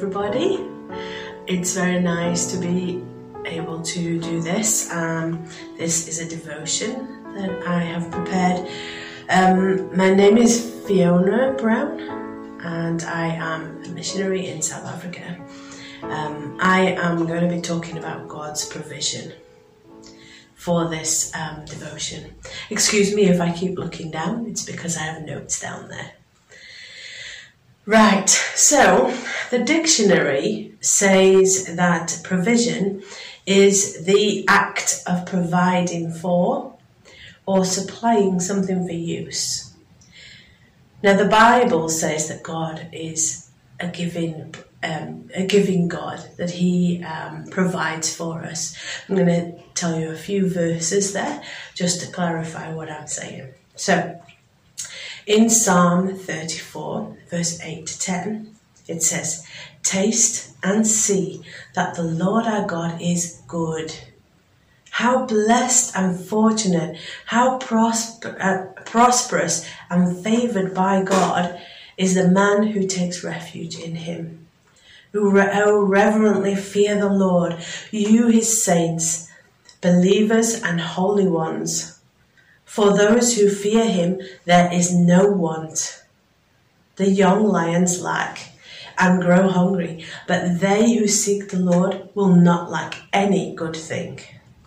everybody. It's very nice to be able to do this. This is a devotion that I have prepared. My name is Fiona Brown and I am a missionary in South Africa. I am going to be talking about God's provision for this devotion. Excuse me if I keep looking down, it's because I have notes down there. Right, so the dictionary says that provision is the act of providing for or supplying something for use. Now the Bible says that God is a giving God, that He provides for us. I'm going to tell you a few verses there just to clarify what I'm saying. So, in Psalm 34, verse 8 to 10, it says, "Taste and see that the Lord our God is good. How blessed and fortunate, how prosperous and favoured by God is the man who takes refuge in Him. Who reverently fear the Lord, you His saints, believers and holy ones. For those who fear Him, there is no want. The young lions lack and grow hungry, but they who seek the Lord will not lack any good thing."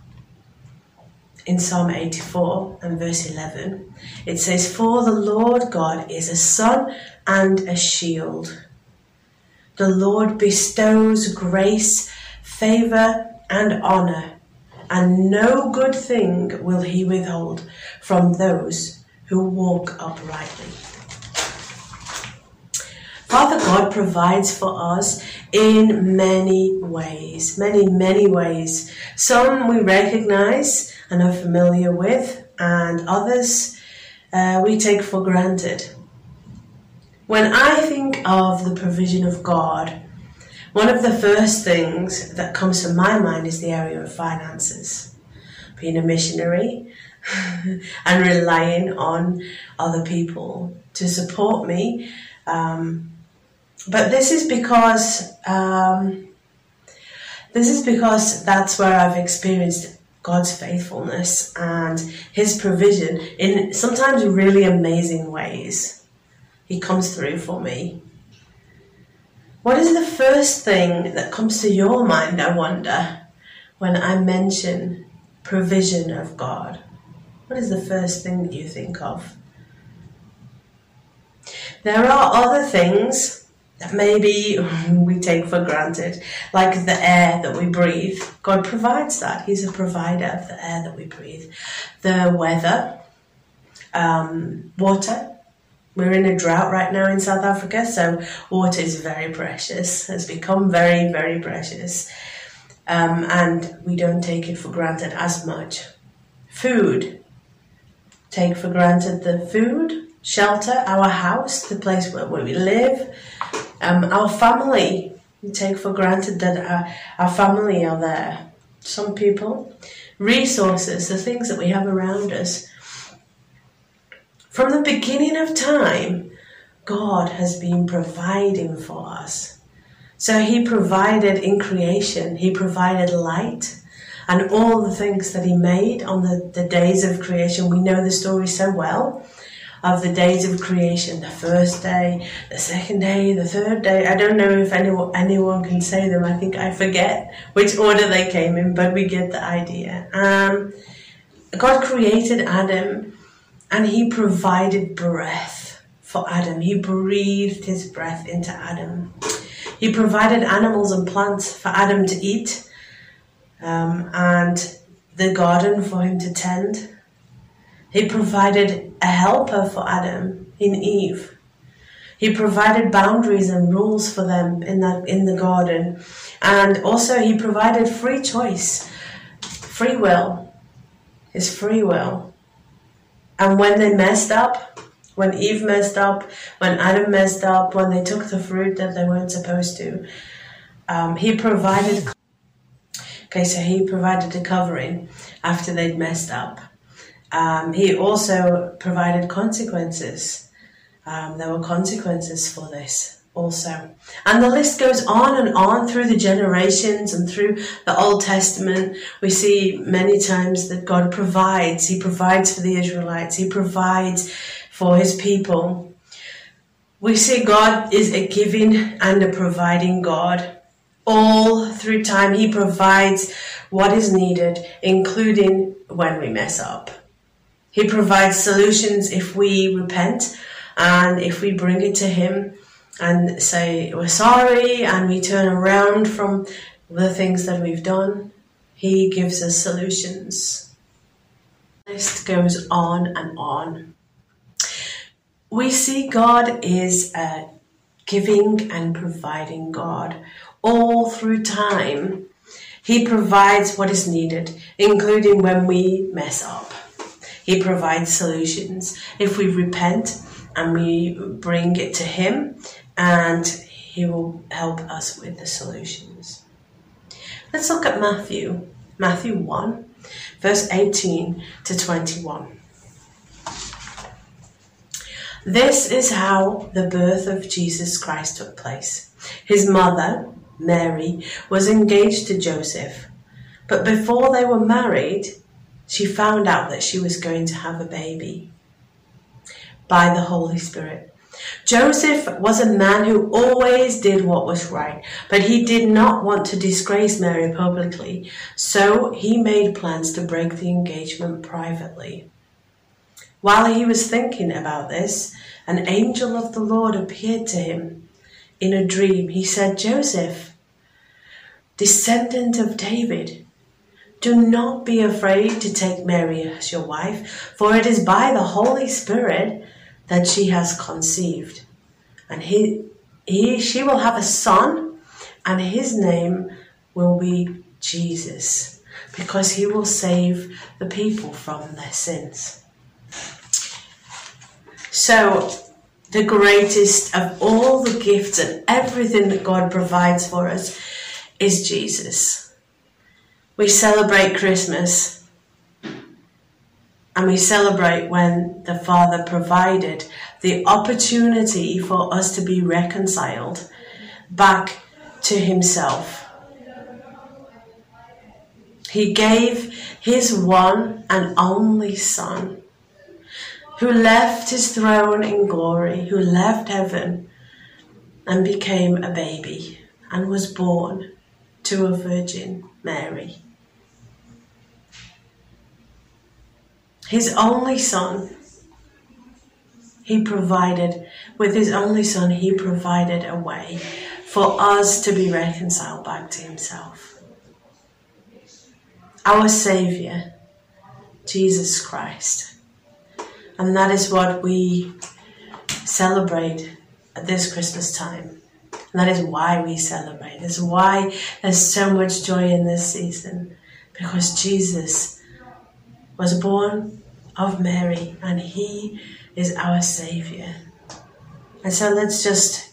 In Psalm 84 and verse 11, it says, "For the Lord God is a sun and a shield. The Lord bestows grace, favour and honour, and no good thing will He withhold from those who walk uprightly." Father God provides for us in many ways, many ways. Some we recognise and are familiar with, and others we take for granted. When I think of the provision of God, one of the first things that comes to my mind is the area of finances. Being a missionary and relying on other people to support me. But this is because that's where I've experienced God's faithfulness and His provision in sometimes really amazing ways. He comes through for me. What is the first thing that comes to your mind, I wonder, when I mention provision of God? What is the first thing that you think of? There are other things that maybe we take for granted, like the air that we breathe. God provides that. He's a provider of the air that we breathe. The weather, water. We're in a drought right now in South Africa, so water is very precious, has become very, very precious. And we don't take it for granted as much. Food. Take for granted the food, shelter, our house, the place where we live. Our family. We take for granted that our family are there. Some people. Resources, the things that we have around us. From the beginning of time, God has been providing for us. So He provided in creation, He provided light and all the things that He made on the days of creation. We know the story so well of the days of creation, the first day, the second day, the third day. I don't know if anyone can say them. I think I forget which order they came in, but we get the idea. God created Adam, and He provided breath for Adam. He breathed His breath into Adam. He provided animals and plants for Adam to eat, and the garden for him to tend. He provided a helper for Adam in Eve. He provided boundaries and rules for them in the garden. And also He provided free choice, free will, His free will. And when they messed up, when Eve messed up, when Adam messed up, when they took the fruit that they weren't supposed to, He provided. So He provided the covering after they'd messed up. He also provided consequences. There were consequences for this. also. And the list goes on and on through the generations and through the Old Testament. We see many times that God provides. He provides for the Israelites. He provides for his people. We see God is a giving and a providing God. All through time, he provides what is needed, including when we mess up. He provides solutions if we repent and if we bring it to him and say we're sorry and we turn around from the things that we've done. He gives us solutions. The list goes on and on. We see God is a giving and providing God. All through time, he provides what is needed, including when we mess up. He provides solutions if we repent and we bring it to him, and he will help us with the solutions. Let's look at Matthew 1, verse 18 to 21. This is how the birth of Jesus Christ took place. His mother, Mary, was engaged to Joseph, but before they were married, she found out that she was going to have a baby by the Holy Spirit. Joseph was a man who always did what was right, but he did not want to disgrace Mary publicly, so he made plans to break the engagement privately. While he was thinking about this, an angel of the Lord appeared to him in a dream. He said, "Joseph, descendant of David, do not be afraid to take Mary as your wife, for it is by the Holy Spirit that she has conceived. And she will have a son, and his name will be Jesus, because he will save the people from their sins." So, the greatest of all the gifts and everything that God provides for us is Jesus. We celebrate Christmas, and we celebrate when the Father provided the opportunity for us to be reconciled back to himself. He gave his one and only Son, who left his throne in glory, who left heaven and became a baby and was born to a Virgin Mary. His only Son, with his only Son, he provided a way for us to be reconciled back to himself. Our Saviour, Jesus Christ. And that is what we celebrate at this Christmas time. And that is why we celebrate. That's why there's so much joy in this season. Because Jesus was born of Mary, and he is our Saviour. And so let's just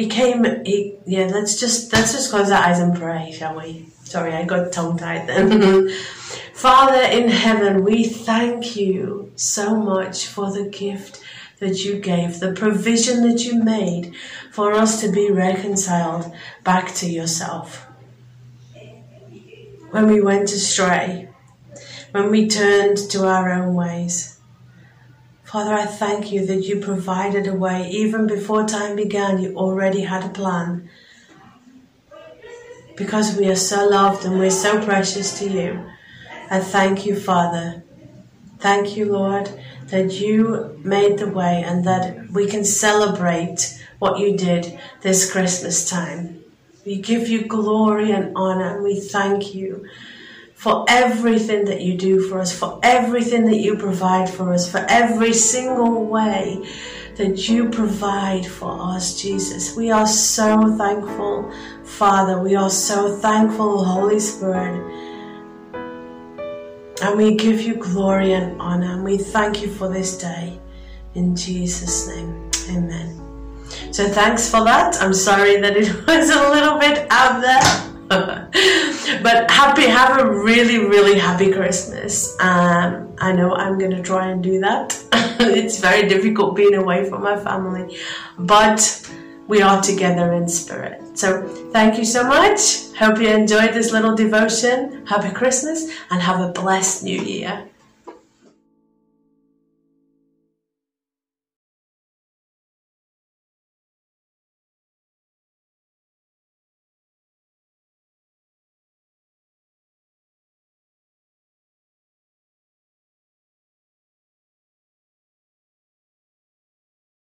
close our eyes and pray, shall we? Sorry, I got tongue-tied then. Father in heaven, we thank you so much for the gift that you gave, the provision that you made for us to be reconciled back to yourself. When we went astray, when we turned to our own ways. Father, I thank you that you provided a way. Even before time began, you already had a plan. Because we are so loved and we're so precious to you. I thank you, Father. Thank you, Lord, that you made the way and that we can celebrate what you did this Christmas time. We give you glory and honor, and we thank you for everything that you do for us, for everything that you provide for us, for every single way that you provide for us, Jesus. We are so thankful, Father. We are so thankful, Holy Spirit. And we give you glory and honor, and we thank you for this day. In Jesus' name, amen. So thanks for that. I'm sorry that it was a little bit out there. But have a really, really happy Christmas. I know I'm going to try and do that. It's very difficult being away from my family. But we are together in spirit. So thank you so much. Hope you enjoyed this little devotion. Happy Christmas and have a blessed New Year.